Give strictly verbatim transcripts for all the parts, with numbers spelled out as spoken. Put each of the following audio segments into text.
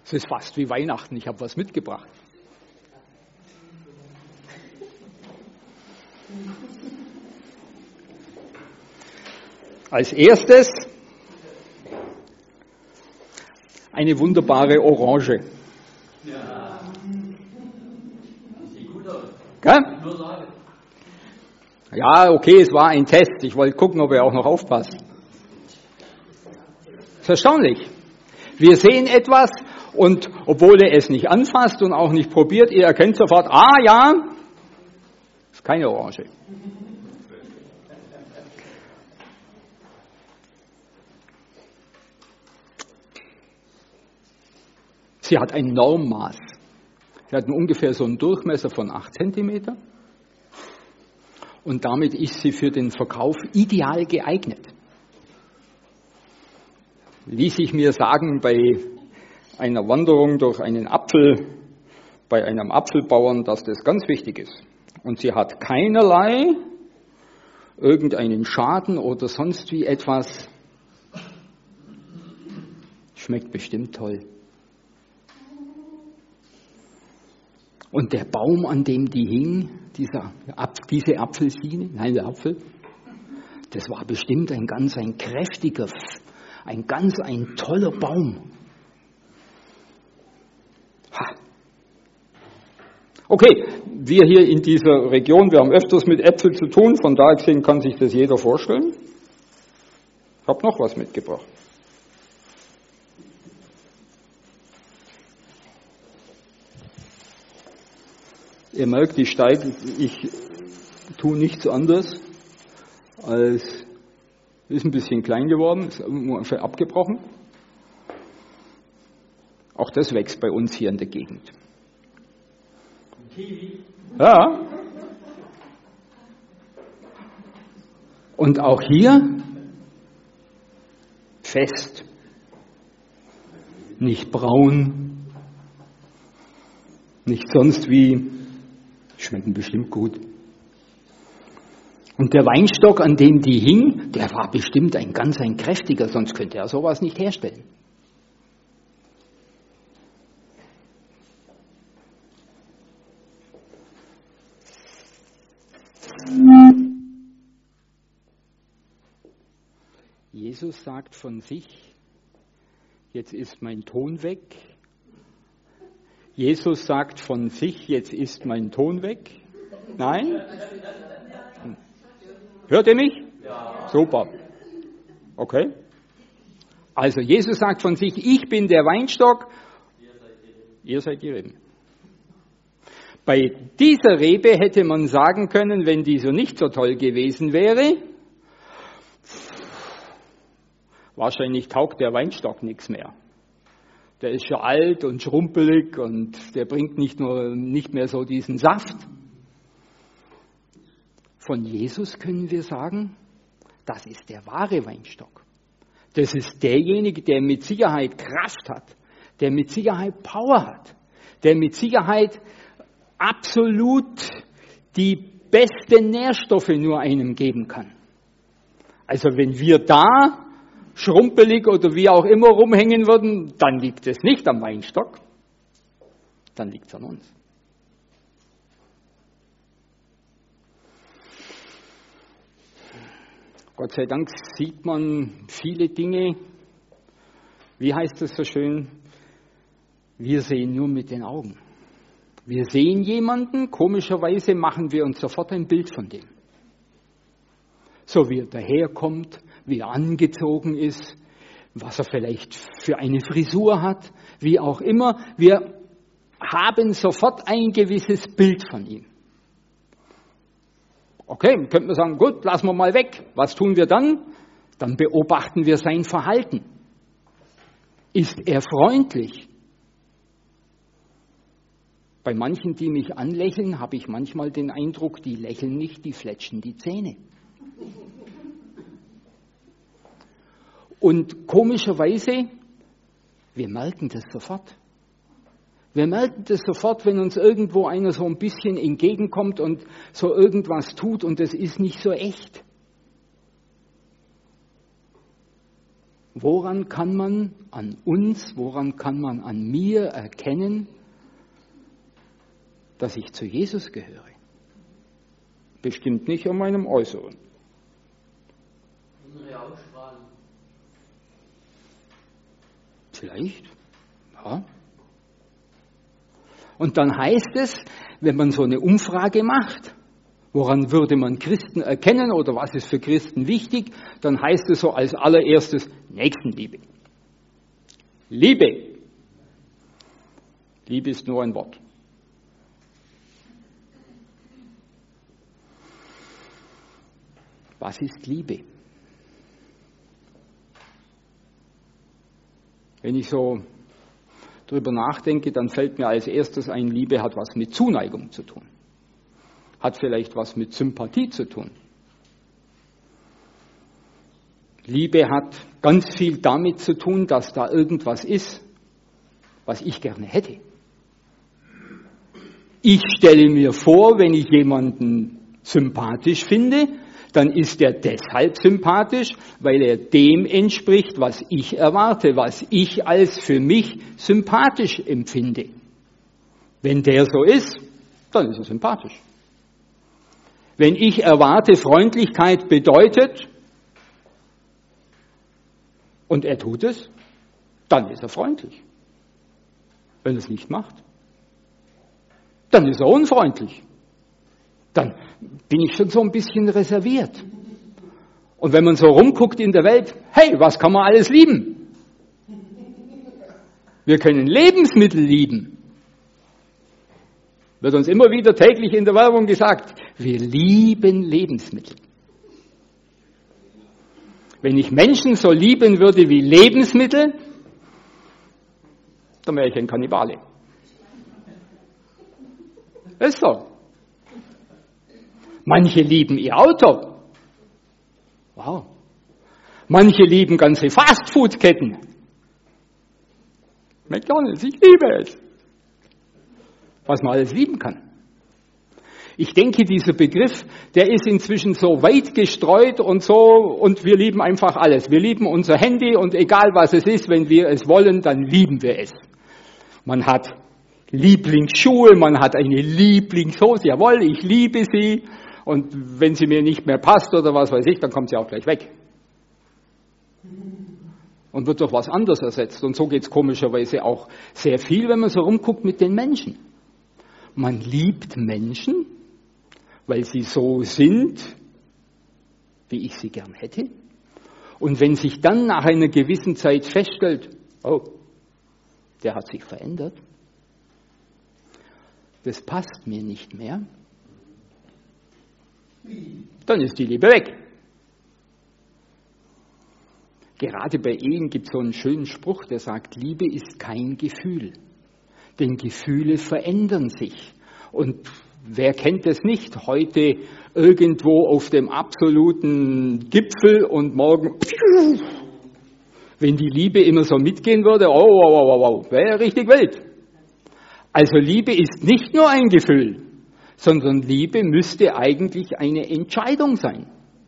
Es ist fast wie Weihnachten, ich habe was mitgebracht. Als erstes eine wunderbare Orange. Ja. Sieht gut aus. Gell? Nur sagen. Ja, okay, es war ein Test. Ich wollte gucken, ob er auch noch aufpasst. Das ist erstaunlich. Wir sehen etwas und obwohl er es nicht anfasst und auch nicht probiert, ihr erkennt sofort, ah ja, ist keine Orange. Sie hat ein Normmaß. Sie hat ungefähr so einen Durchmesser von acht Zentimeter. Und damit ist sie für den Verkauf ideal geeignet. Ließ ich mir sagen bei einer Wanderung durch einen Apfel, bei einem Apfelbauern, dass das ganz wichtig ist. Und sie hat keinerlei irgendeinen Schaden oder sonst wie etwas. Schmeckt bestimmt toll. Und der Baum, an dem die hing, dieser, diese Apfelsine, nein, der Apfel, das war bestimmt ein ganz ein kräftiger, ein ganz ein toller Baum. Ha. Okay, wir hier in dieser Region, wir haben öfters mit Äpfeln zu tun, von daher gesehen kann sich das jeder vorstellen. Ich habe noch was mitgebracht. Ihr merkt, ich steige, ich tue nichts anderes, als ist ein bisschen klein geworden, ist ungefähr abgebrochen. Auch das wächst bei uns hier in der Gegend. Kiwi. Ja. Und auch hier fest, nicht braun, nicht sonst wie. Schmecken bestimmt gut. Und der Weinstock, an dem die hing, der war bestimmt ein ganz ein kräftiger, sonst könnte er sowas nicht herstellen. Jesus sagt von sich, jetzt ist mein Ton weg. Jesus sagt von sich, jetzt ist mein Ton weg. Nein? Hört ihr mich? Ja. Super. Okay. Also Jesus sagt von sich, ich bin der Weinstock, ihr seid die Reben. Bei dieser Rebe hätte man sagen können, wenn die so nicht so toll gewesen wäre, wahrscheinlich taugt der Weinstock nichts mehr. Der ist schon alt und schrumpelig und der bringt nicht nur nicht mehr so diesen Saft. Von Jesus können wir sagen, das ist der wahre Weinstock. Das ist derjenige, der mit Sicherheit Kraft hat, der mit Sicherheit Power hat, der mit Sicherheit absolut die besten Nährstoffe nur einem geben kann. Also wenn wir da schrumpelig oder wie auch immer rumhängen würden, dann liegt es nicht am Weinstock, dann liegt es an uns. Gott sei Dank sieht man viele Dinge, wie heißt es so schön, wir sehen nur mit den Augen. Wir sehen jemanden, komischerweise machen wir uns sofort ein Bild von dem. So wie er daherkommt, wie er angezogen ist, was er vielleicht für eine Frisur hat, wie auch immer. Wir haben sofort ein gewisses Bild von ihm. Okay, dann könnte man sagen, gut, lassen wir mal weg. Was tun wir dann? Dann beobachten wir sein Verhalten. Ist er freundlich? Bei manchen, die mich anlächeln, habe ich manchmal den Eindruck, die lächeln nicht, die fletschen die Zähne. Und komischerweise, wir merken das sofort. Wir merken das sofort, wenn uns irgendwo einer so ein bisschen entgegenkommt und so irgendwas tut und das ist nicht so echt. Woran kann man an uns, woran kann man an mir erkennen, dass ich zu Jesus gehöre? Bestimmt nicht an meinem Äußeren. Innere Ausstrahlung. Vielleicht, ja. Und dann heißt es, wenn man so eine Umfrage macht, woran würde man Christen erkennen oder was ist für Christen wichtig, dann heißt es so als allererstes Nächstenliebe. Liebe. Liebe ist nur ein Wort. Was ist Liebe? Wenn ich so drüber nachdenke, dann fällt mir als erstes ein, Liebe hat was mit Zuneigung zu tun. Hat vielleicht was mit Sympathie zu tun. Liebe hat ganz viel damit zu tun, dass da irgendwas ist, was ich gerne hätte. Ich stelle mir vor, wenn ich jemanden sympathisch finde, dann ist er deshalb sympathisch, weil er dem entspricht, was ich erwarte, was ich als für mich sympathisch empfinde. Wenn der so ist, dann ist er sympathisch. Wenn ich erwarte, Freundlichkeit bedeutet, und er tut es, dann ist er freundlich. Wenn er es nicht macht, dann ist er unfreundlich. Dann bin ich schon so ein bisschen reserviert. Und wenn man so rumguckt in der Welt, hey, was kann man alles lieben? Wir können Lebensmittel lieben. Wird uns immer wieder täglich in der Werbung gesagt, wir lieben Lebensmittel. Wenn ich Menschen so lieben würde wie Lebensmittel, dann wäre ich ein Kannibale. Ist so. Manche lieben ihr Auto. Wow. Manche lieben ganze Fastfood-Ketten. McDonald's, ich liebe es. Was man alles lieben kann. Ich denke, dieser Begriff, der ist inzwischen so weit gestreut und so, und wir lieben einfach alles. Wir lieben unser Handy und egal was es ist, wenn wir es wollen, dann lieben wir es. Man hat Lieblingsschuhe, man hat eine Lieblingshose, jawohl, ich liebe sie. Und wenn sie mir nicht mehr passt oder was weiß ich, dann kommt sie auch gleich weg. Und wird durch was anderes ersetzt. Und so geht es komischerweise auch sehr viel, wenn man so rumguckt mit den Menschen. Man liebt Menschen, weil sie so sind, wie ich sie gern hätte. Und wenn sich dann nach einer gewissen Zeit feststellt, oh, der hat sich verändert, das passt mir nicht mehr, dann ist die Liebe weg. Gerade bei Ehen gibt es so einen schönen Spruch, der sagt, Liebe ist kein Gefühl. Denn Gefühle verändern sich. Und wer kennt es nicht? Heute irgendwo auf dem absoluten Gipfel und morgen, wenn die Liebe immer so mitgehen würde, oh, oh, oh, oh, oh, wäre ja richtig wild. Also Liebe ist nicht nur ein Gefühl, sondern Liebe müsste eigentlich eine Entscheidung sein.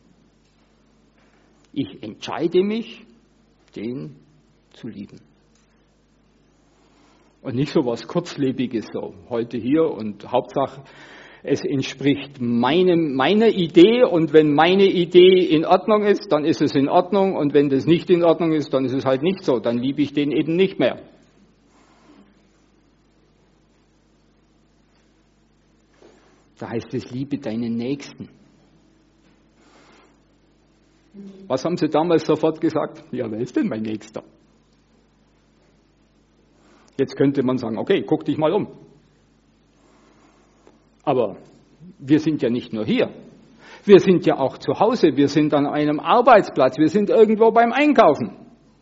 Ich entscheide mich, den zu lieben. Und nicht so was Kurzlebiges, so heute hier und Hauptsache, es entspricht meinem, meiner Idee und wenn meine Idee in Ordnung ist, dann ist es in Ordnung und wenn das nicht in Ordnung ist, dann ist es halt nicht so, dann liebe ich den eben nicht mehr. Da heißt es, liebe deinen Nächsten. Was haben sie damals sofort gesagt? Ja, wer ist denn mein Nächster? Jetzt könnte man sagen, okay, guck dich mal um. Aber wir sind ja nicht nur hier. Wir sind ja auch zu Hause, wir sind an einem Arbeitsplatz, wir sind irgendwo beim Einkaufen.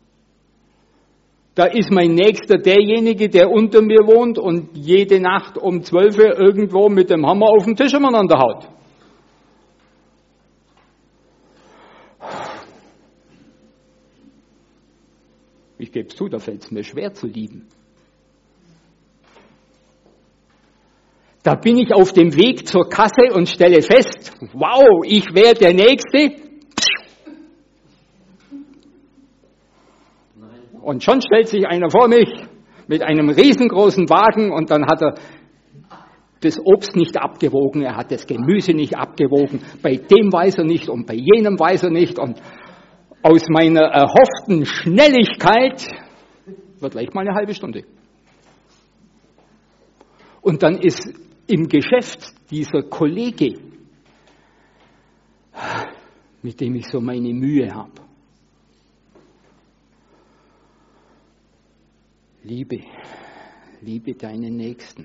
Da ist mein Nächster derjenige, der unter mir wohnt und jede Nacht um zwölf Uhr irgendwo mit dem Hammer auf den Tisch umeinander haut. Ich gebe es zu, da fällt es mir schwer zu lieben. Da bin ich auf dem Weg zur Kasse und stelle fest, wow, ich wäre der Nächste. Und schon stellt sich einer vor mich mit einem riesengroßen Wagen und dann hat er das Obst nicht abgewogen, er hat das Gemüse nicht abgewogen, bei dem weiß er nicht und bei jenem weiß er nicht und aus meiner erhofften Schnelligkeit wird gleich mal eine halbe Stunde. Und dann ist im Geschäft dieser Kollege, mit dem ich so meine Mühe habe. Liebe, liebe deinen Nächsten.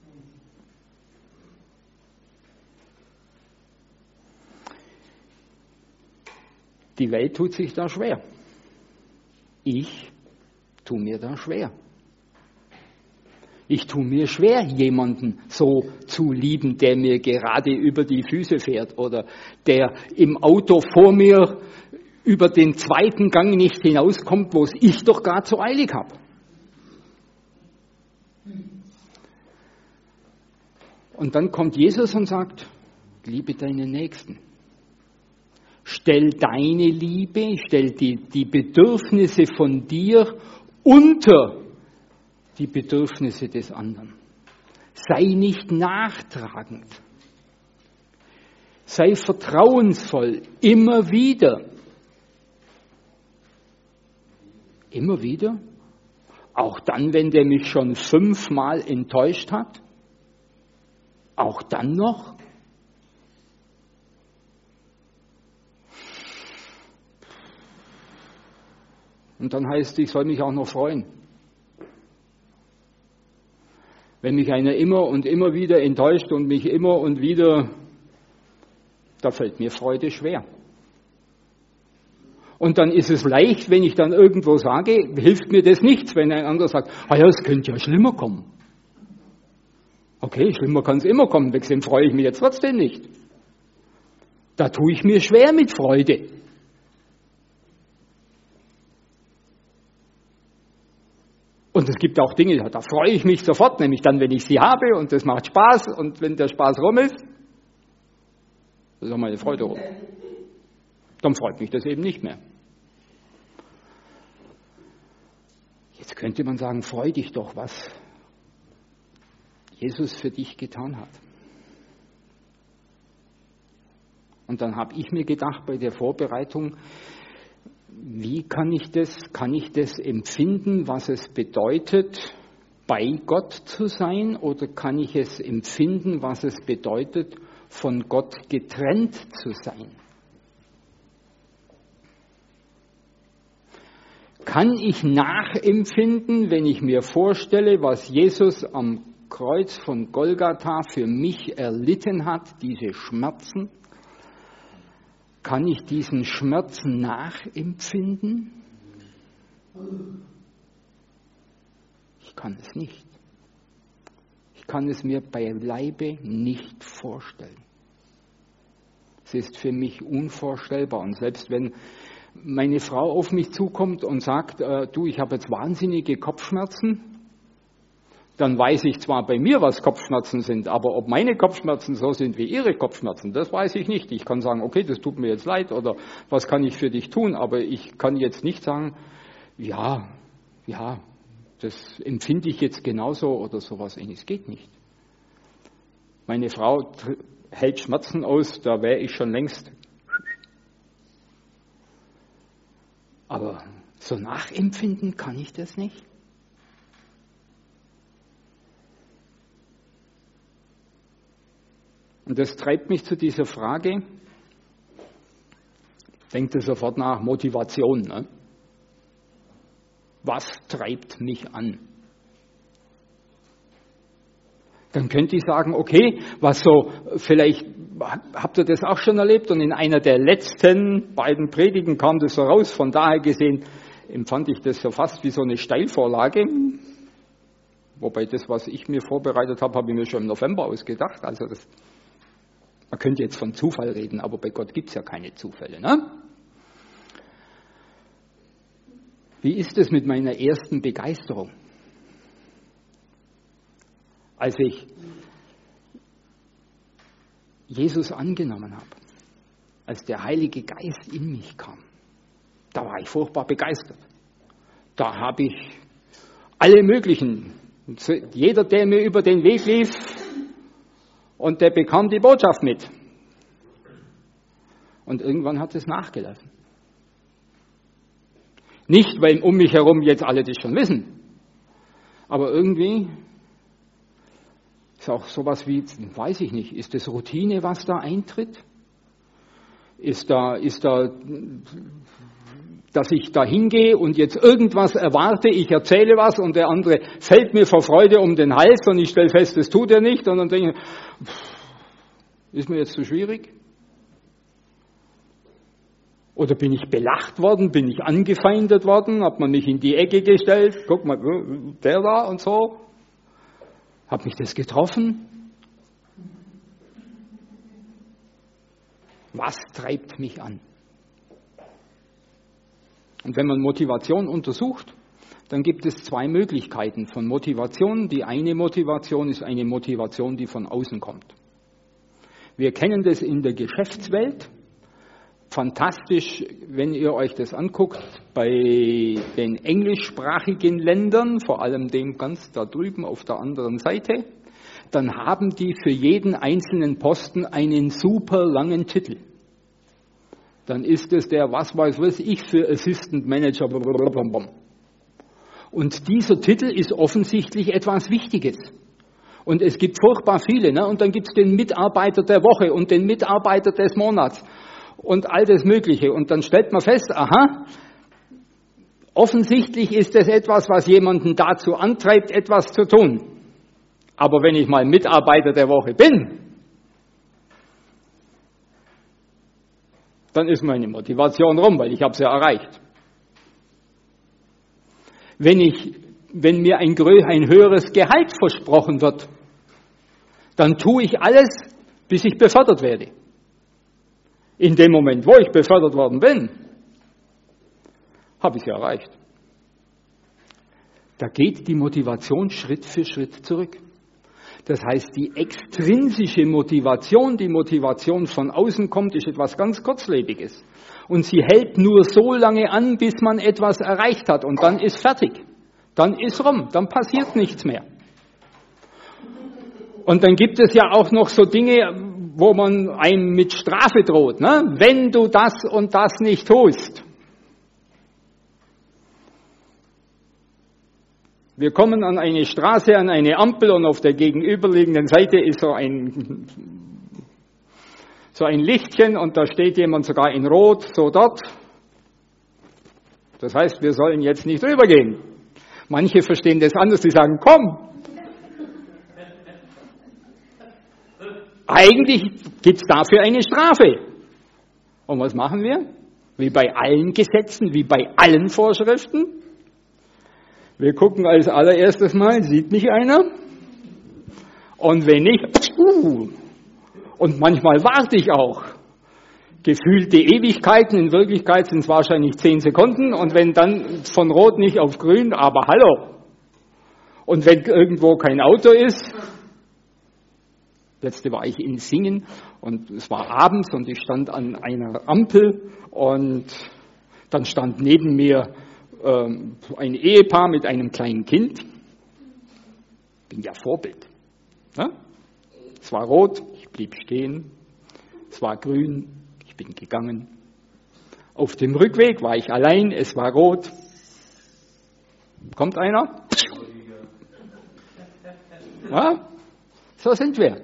Die Welt tut sich da schwer. Ich tue mir da schwer. Ich tue mir schwer, jemanden so zu lieben, der mir gerade über die Füße fährt oder der im Auto vor mir über den zweiten Gang nicht hinauskommt, wo es ich doch gar zu eilig habe. Und dann kommt Jesus und sagt, liebe deinen Nächsten. Stell deine Liebe, stell die, die Bedürfnisse von dir unter die Bedürfnisse des anderen. Sei nicht nachtragend. Sei vertrauensvoll, immer wieder. Immer wieder? Auch dann, wenn der mich schon fünfmal enttäuscht hat? Auch dann noch? Und dann heißt, ich soll mich auch noch freuen. Wenn mich einer immer und immer wieder enttäuscht und mich immer und wieder, da fällt mir Freude schwer. Und dann ist es leicht, wenn ich dann irgendwo sage, hilft mir das nichts, wenn ein anderer sagt, ah ja, es könnte ja schlimmer kommen. Okay, schlimmer kann es immer kommen, deswegen freue ich mich jetzt trotzdem nicht. Da tue ich mir schwer mit Freude. Und es gibt auch Dinge, da freue ich mich sofort, nämlich dann, wenn ich sie habe und das macht Spaß und wenn der Spaß rum ist, das ist auch meine Freude rum. Dann freut mich das eben nicht mehr. Jetzt könnte man sagen, freu dich doch, was Jesus für dich getan hat. Und dann habe ich mir gedacht bei der Vorbereitung, wie kann ich das, kann ich das empfinden, was es bedeutet, bei Gott zu sein, oder kann ich es empfinden, was es bedeutet, von Gott getrennt zu sein? Kann ich nachempfinden, wenn ich mir vorstelle, was Jesus am Kreuz von Golgatha für mich erlitten hat, diese Schmerzen? Kann ich diesen Schmerzen nachempfinden? Ich kann es nicht. Ich kann es mir beileibe nicht vorstellen. Es ist für mich unvorstellbar. Und selbst wenn meine Frau auf mich zukommt und sagt, äh, du, ich habe jetzt wahnsinnige Kopfschmerzen, dann weiß ich zwar bei mir, was Kopfschmerzen sind, aber ob meine Kopfschmerzen so sind wie ihre Kopfschmerzen, das weiß ich nicht. Ich kann sagen, okay, das tut mir jetzt leid oder was kann ich für dich tun, aber ich kann jetzt nicht sagen, ja, ja, das empfinde ich jetzt genauso oder sowas. Es geht nicht. Meine Frau hält Schmerzen aus, da wäre ich schon längst. Aber so nachempfinden kann ich das nicht. Und das treibt mich zu dieser Frage, denkt ihr sofort nach, Motivation. Ne? Was treibt mich an? Dann könnte ich sagen, okay, was so, vielleicht habt ihr das auch schon erlebt und in einer der letzten beiden Predigen kam das so raus, von daher gesehen empfand ich das so fast wie so eine Steilvorlage, wobei das, was ich mir vorbereitet habe, habe ich mir schon im November ausgedacht, also das, man könnte jetzt von Zufall reden, aber bei Gott gibt es ja keine Zufälle, ne? Wie ist es mit meiner ersten Begeisterung? Als ich Jesus angenommen habe, als der Heilige Geist in mich kam, da war ich furchtbar begeistert. Da habe ich alle möglichen. Jeder, der mir über den Weg lief, und der bekam die Botschaft mit. Und irgendwann hat es nachgelassen. Nicht, weil um mich herum jetzt alle das schon wissen, aber irgendwie ist auch sowas wie, weiß ich nicht, ist das Routine, was da eintritt? Ist da, ist da, dass ich da hingehe und jetzt irgendwas erwarte, ich erzähle was und der andere fällt mir vor Freude um den Hals und ich stelle fest, das tut er nicht und dann denke ich, ist mir jetzt zu schwierig? Oder bin ich belacht worden, bin ich angefeindet worden, hat man mich in die Ecke gestellt, guck mal, der da und so. Hat mich das getroffen? Was treibt mich an? Und wenn man Motivation untersucht, dann gibt es zwei Möglichkeiten von Motivation. Die eine Motivation ist eine Motivation, die von außen kommt. Wir kennen das in der Geschäftswelt. Fantastisch, wenn ihr euch das anguckt, bei den englischsprachigen Ländern, vor allem dem ganz da drüben auf der anderen Seite, dann haben die für jeden einzelnen Posten einen super langen Titel. Dann ist es der, was weiß was ich, für Assistant Manager. Und dieser Titel ist offensichtlich etwas Wichtiges. Und es gibt furchtbar viele. Ne? Und dann gibt es den Mitarbeiter der Woche und den Mitarbeiter des Monats. Und all das Mögliche. Und dann stellt man fest, aha, offensichtlich ist es etwas, was jemanden dazu antreibt, etwas zu tun. Aber wenn ich mal Mitarbeiter der Woche bin, dann ist meine Motivation rum, weil ich habe es ja erreicht. Wenn ich, wenn mir ein, ein höheres Gehalt versprochen wird, dann tue ich alles, bis ich befördert werde. In dem Moment, wo ich befördert worden bin, habe ich es ja erreicht. Da geht die Motivation Schritt für Schritt zurück. Das heißt, die extrinsische Motivation, die Motivation von außen kommt, ist etwas ganz Kurzlebiges. Und sie hält nur so lange an, bis man etwas erreicht hat. Und dann ist fertig. Dann ist rum. Dann passiert nichts mehr. Und dann gibt es ja auch noch so Dinge, wo man einem mit Strafe droht, ne? Wenn du das und das nicht tust. Wir kommen an eine Straße, an eine Ampel und auf der gegenüberliegenden Seite ist so ein, so ein Lichtchen und da steht jemand sogar in Rot, so dort. Das heißt, wir sollen jetzt nicht rübergehen. Manche verstehen das anders, die sagen, komm. Eigentlich gibt es dafür eine Strafe. Und was machen wir? Wie bei allen Gesetzen, wie bei allen Vorschriften. Wir gucken als allererstes mal, sieht mich einer? Und wenn nicht, uh, und manchmal warte ich auch. Gefühlte Ewigkeiten, in Wirklichkeit sind es wahrscheinlich zehn Sekunden. Und wenn dann von Rot nicht auf Grün, aber hallo. Und wenn irgendwo kein Auto ist, letzte war ich in Singen und es war abends und ich stand an einer Ampel und dann stand neben mir ähm, ein Ehepaar mit einem kleinen Kind. Bin ja Vorbild. Ja? Es war rot, ich blieb stehen. Es war grün, ich bin gegangen. Auf dem Rückweg war ich allein, es war rot. Kommt einer? Ja? So sind wir.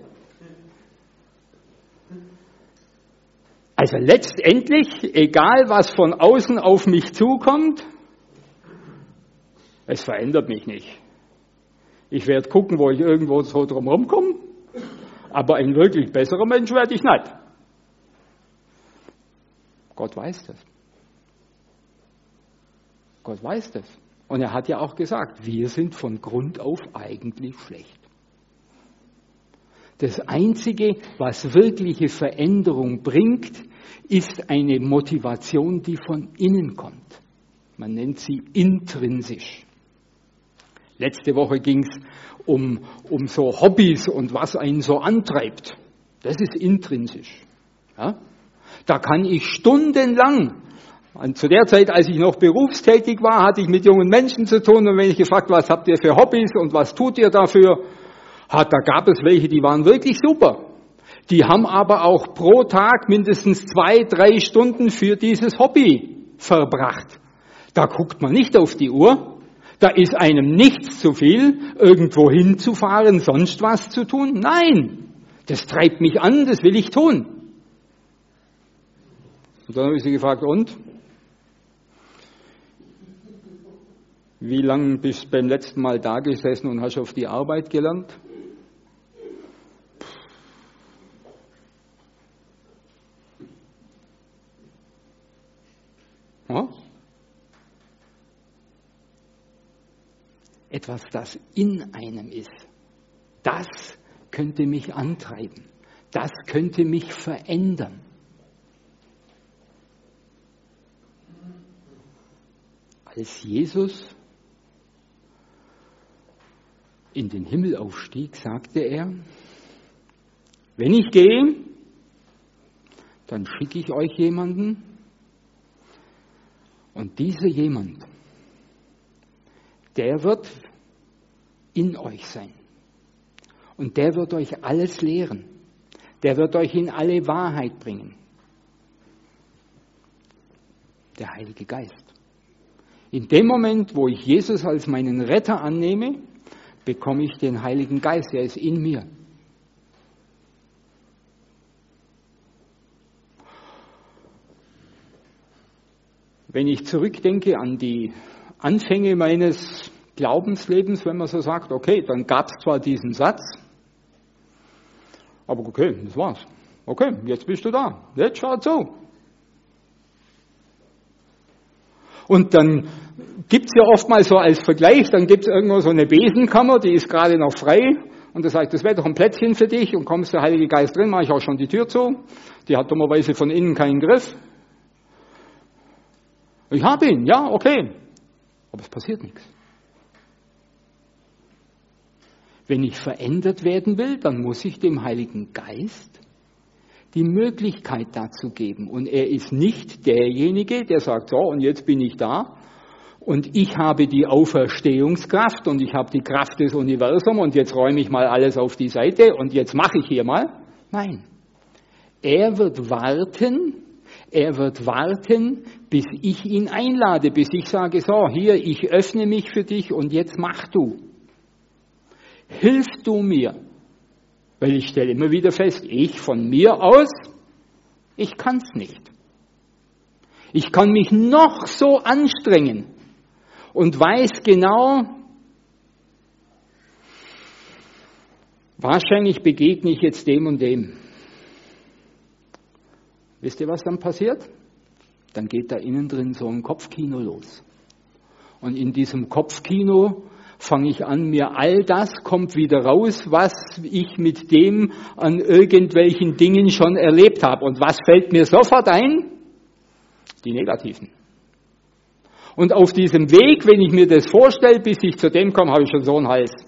Also letztendlich, egal was von außen auf mich zukommt, es verändert mich nicht. Ich werde gucken, wo ich irgendwo so drumherum komme, aber ein wirklich besserer Mensch werde ich nicht. Gott weiß das. Gott weiß das. Und er hat ja auch gesagt, wir sind von Grund auf eigentlich schlecht. Das Einzige, was wirkliche Veränderung bringt, ist eine Motivation, die von innen kommt. Man nennt sie intrinsisch. Letzte Woche ging es um, um so Hobbys und was einen so antreibt. Das ist intrinsisch. Ja? Da kann ich stundenlang Und zu der Zeit, als ich noch berufstätig war, hatte ich mit jungen Menschen zu tun. Und wenn ich gefragt, was habt ihr für Hobbys und was tut ihr dafür, hat, da gab es welche, die waren wirklich super. Die haben aber auch pro Tag mindestens zwei, drei Stunden für dieses Hobby verbracht. Da guckt man nicht auf die Uhr. Da ist einem nichts zu viel, irgendwo hinzufahren, sonst was zu tun. Nein, das treibt mich an, das will ich tun. Und dann habe ich sie gefragt, und? Wie lange bist du beim letzten Mal da gesessen und hast auf die Arbeit gelernt? Ja? Etwas, das in einem ist, das könnte mich antreiben, das könnte mich verändern. Als Jesus in den Himmel aufstieg, sagte er, wenn ich gehe, dann schicke ich euch jemanden und dieser jemand, der wird in euch sein und der wird euch alles lehren, der wird euch in alle Wahrheit bringen. Der Heilige Geist. In dem Moment, wo ich Jesus als meinen Retter annehme, bekomme ich den Heiligen Geist, er ist in mir. Wenn ich zurückdenke an die Anfänge meines Glaubenslebens, wenn man so sagt, okay, dann gab es zwar diesen Satz, aber okay, das war's. Okay, jetzt bist du da, jetzt schau zu. Und dann gibt's ja oftmals so als Vergleich, dann gibt's irgendwo so eine Besenkammer, die ist gerade noch frei und da sagt, das wäre doch ein Plätzchen für dich und kommst der Heilige Geist drin, mache ich auch schon die Tür zu, die hat dummerweise von innen keinen Griff. Ich habe ihn, ja, okay, aber es passiert nichts. Wenn ich verändert werden will, dann muss ich dem Heiligen Geist die Möglichkeit dazu geben. Und er ist nicht derjenige, der sagt, so, und jetzt bin ich da und ich habe die Auferstehungskraft und ich habe die Kraft des Universums und jetzt räume ich mal alles auf die Seite und jetzt mache ich hier mal. Nein. Er wird warten, er wird warten, bis ich ihn einlade, bis ich sage, so, hier, ich öffne mich für dich und jetzt mach du. Hilf du mir. Weil ich stelle immer wieder fest, ich von mir aus, ich kann es nicht. Ich kann mich noch so anstrengen und weiß genau, wahrscheinlich begegne ich jetzt dem und dem. Wisst ihr, was dann passiert? Dann geht da innen drin so ein Kopfkino los. Und in diesem Kopfkino fange ich an, mir all das kommt wieder raus, was ich mit dem an irgendwelchen Dingen schon erlebt habe. Und was fällt mir sofort ein? Die negativen. Und auf diesem Weg, wenn ich mir das vorstelle, bis ich zu dem komme, habe ich schon so einen Hals.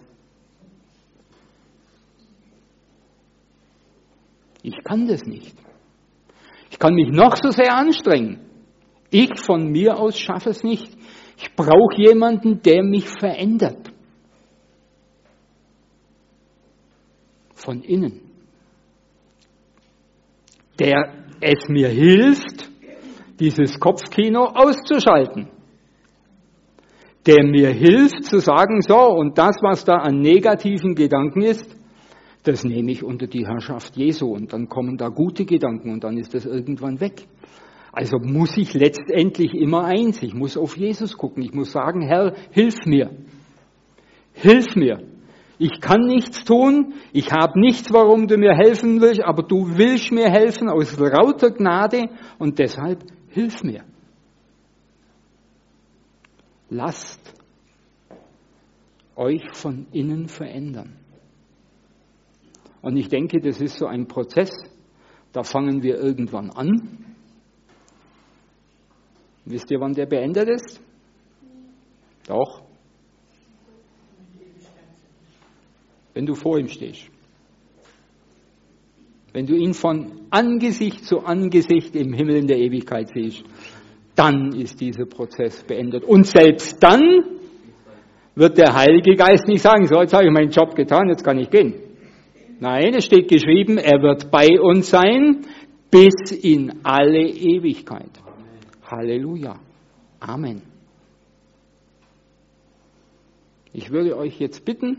Ich kann das nicht. Ich kann mich noch so sehr anstrengen. Ich von mir aus schaffe es nicht. Ich brauche jemanden, der mich verändert. Von innen. Der es mir hilft, dieses Kopfkino auszuschalten. Der mir hilft zu sagen, so, und das, was da an negativen Gedanken ist, das nehme ich unter die Herrschaft Jesu. Und dann kommen da gute Gedanken und dann ist das irgendwann weg. Also muss ich letztendlich immer eins, ich muss auf Jesus gucken, ich muss sagen, Herr, hilf mir, hilf mir. Ich kann nichts tun, ich habe nichts, warum du mir helfen willst, aber du willst mir helfen aus lauter Gnade und deshalb hilf mir. Lasst euch von innen verändern. Und ich denke, das ist so ein Prozess, da fangen wir irgendwann an. Wisst ihr, wann der beendet ist? Doch. Wenn du vor ihm stehst. Wenn du ihn von Angesicht zu Angesicht im Himmel in der Ewigkeit siehst, dann ist dieser Prozess beendet. Und selbst dann wird der Heilige Geist nicht sagen, so, jetzt habe ich meinen Job getan, jetzt kann ich gehen. Nein, es steht geschrieben, er wird bei uns sein bis in alle Ewigkeit. Halleluja. Amen. Ich würde euch jetzt bitten,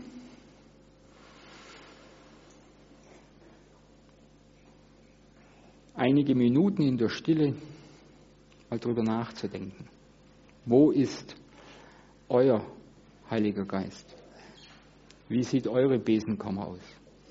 einige Minuten in der Stille mal drüber nachzudenken. Wo ist euer Heiliger Geist? Wie sieht eure Besenkammer aus?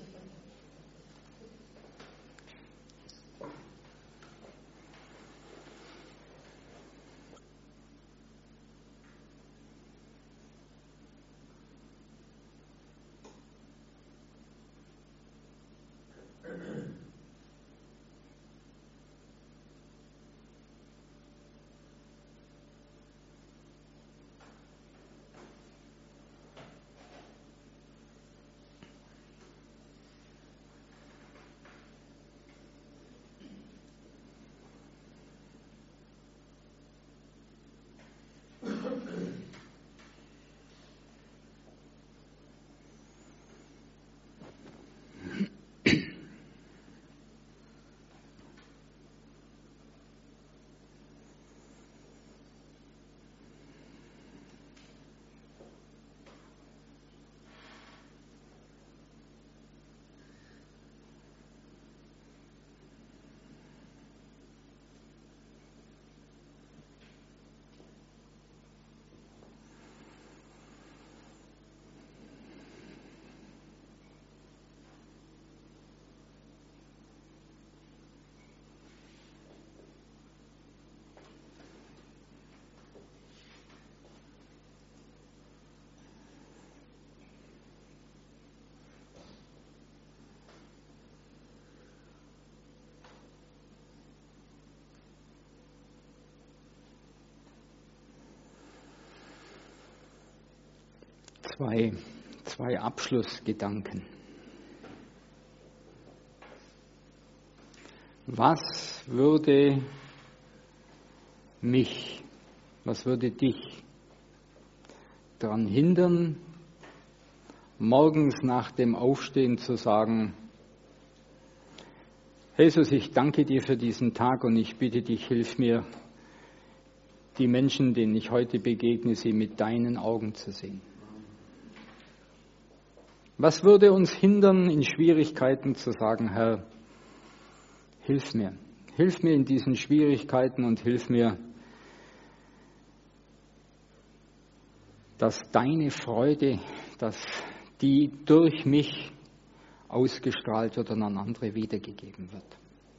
Zwei, zwei Abschlussgedanken. Was würde mich, was würde dich daran hindern, morgens nach dem Aufstehen zu sagen, Jesus, ich danke dir für diesen Tag und ich bitte dich, hilf mir, die Menschen, denen ich heute begegne, sie mit deinen Augen zu sehen. Was würde uns hindern, in Schwierigkeiten zu sagen, Herr, hilf mir. Hilf mir in diesen Schwierigkeiten und hilf mir, dass deine Freude, dass die durch mich ausgestrahlt wird und an andere wiedergegeben wird.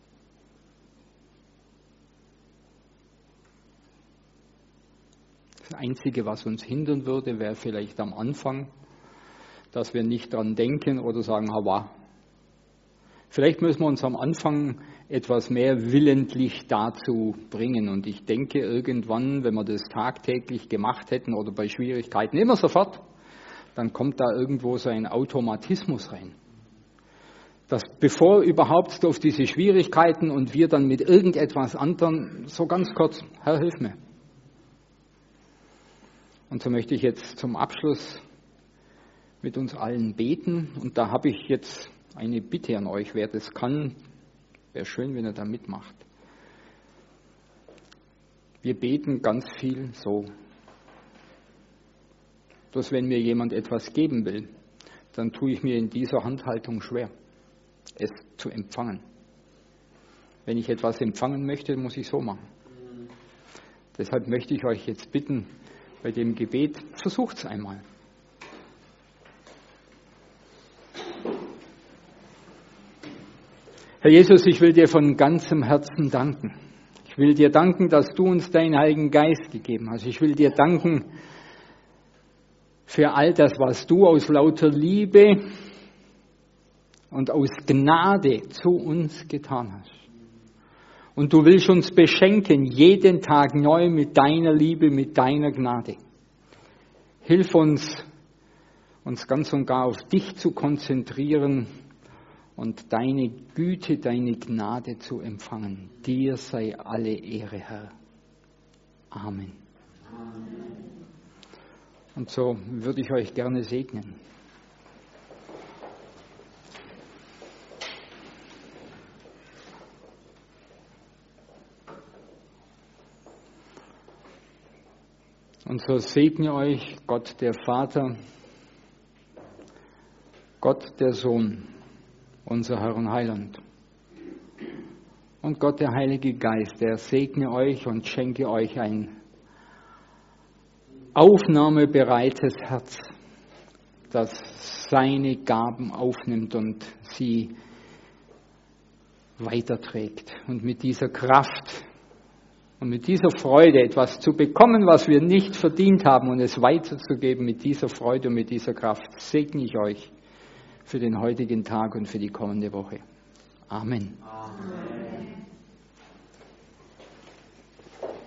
Das Einzige, was uns hindern würde, wäre vielleicht am Anfang, dass wir nicht dran denken oder sagen, hawa. Vielleicht müssen wir uns am Anfang etwas mehr willentlich dazu bringen. Und ich denke, irgendwann, wenn wir das tagtäglich gemacht hätten oder bei Schwierigkeiten immer sofort, dann kommt da irgendwo so ein Automatismus rein. Dass bevor überhaupt auf diese Schwierigkeiten und wir dann mit irgendetwas anderem, so ganz kurz, Herr, hilf mir. Und so möchte ich jetzt zum Abschluss mit uns allen beten. Und da habe ich jetzt eine Bitte an euch, wer das kann, wäre schön, wenn ihr da mitmacht. Wir beten ganz viel so, dass wenn mir jemand etwas geben will, dann tue ich mir in dieser Handhaltung schwer, es zu empfangen. Wenn ich etwas empfangen möchte, muss ich so machen. Deshalb möchte ich euch jetzt bitten, bei dem Gebet, versucht es einmal. Herr Jesus, ich will dir von ganzem Herzen danken. Ich will dir danken, dass du uns deinen Heiligen Geist gegeben hast. Ich will dir danken für all das, was du aus lauter Liebe und aus Gnade zu uns getan hast. Und du willst uns beschenken, jeden Tag neu mit deiner Liebe, mit deiner Gnade. Hilf uns, uns ganz und gar auf dich zu konzentrieren und deine Güte, deine Gnade zu empfangen. Dir sei alle Ehre, Herr. Amen. Und so würde ich euch gerne segnen. Und so segne euch Gott der Vater, Gott der Sohn, unser Herr und Heiland. Und Gott der Heilige Geist, der segne euch und schenke euch ein aufnahmebereites Herz, das seine Gaben aufnimmt und sie weiterträgt. Und mit dieser Kraft und mit dieser Freude etwas zu bekommen, was wir nicht verdient haben, und es weiterzugeben, mit dieser Freude und mit dieser Kraft segne ich euch für den heutigen Tag und für die kommende Woche. Amen. Amen.